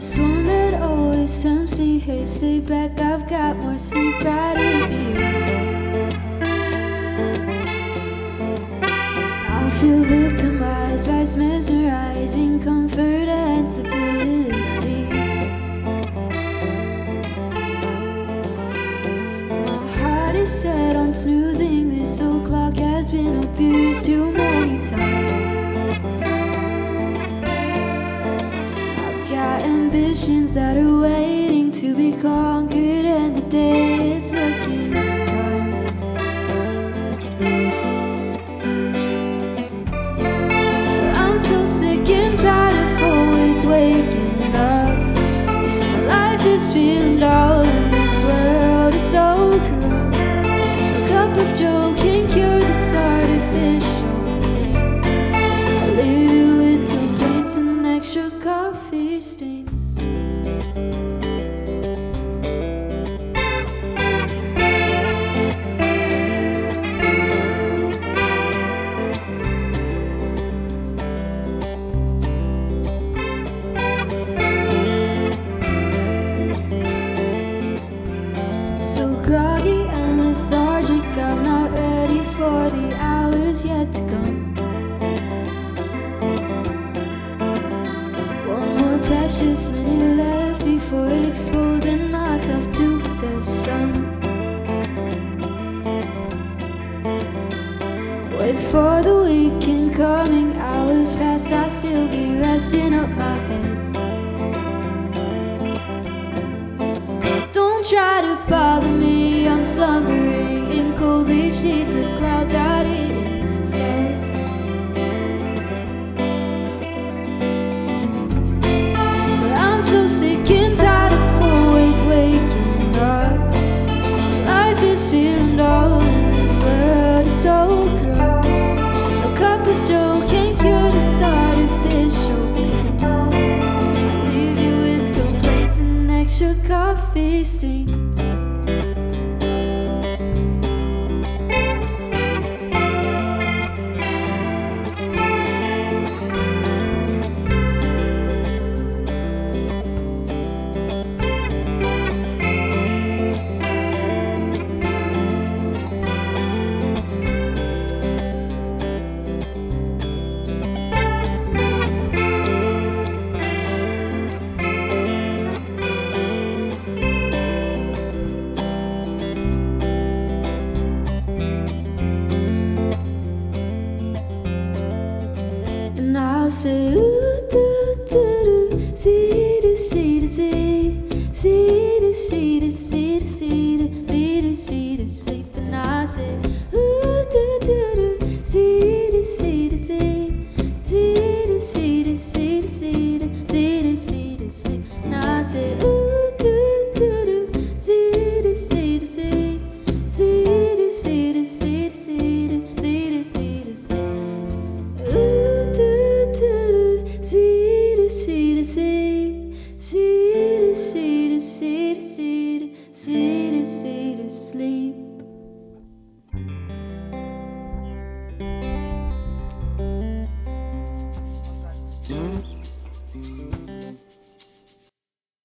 one that always tempts me. Hey, stay back, I've got more sleep ready for you. I feel victimized by its mesmerizing comfort and stability. My heart is set on snoozing. This old clock has been abused too many times. Ambitions that are waiting to be conquered, and the day is looking prime. I'm so sick and tired of always waking up. My life is feeling dull and this world is so corrupt. A cup of joe can cure this artificial pain. I leave you with complaints and extra coffee stains. Groggy and lethargic, I'm not ready for the hours yet to come. One more precious minute left before exposing myself to the sun. Wait for the weekend coming, hours past, I still be resting up my head. Don't try to bother me, I'm slumbering in cozy sheets of clouds out instead. I'm so sick and tired of always waking up. Life is feeling dull and this world is so corrupt. A cup of joe can't cure this artificial pain. I leave you with complaints and extra coffee stains. And I'll say ooh doo doo doo, see do see do see, see do see do see do see do see do see do sleep. And I say ooh doo doo doo, see do see do see, see do see do see do see do see do see do sleep. And I say ooh.